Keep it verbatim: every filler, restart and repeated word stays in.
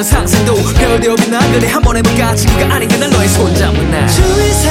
없는 상상도 별도 없나 그래 한번 해볼까 친구가 아닌 그날 너의 손 잡는 날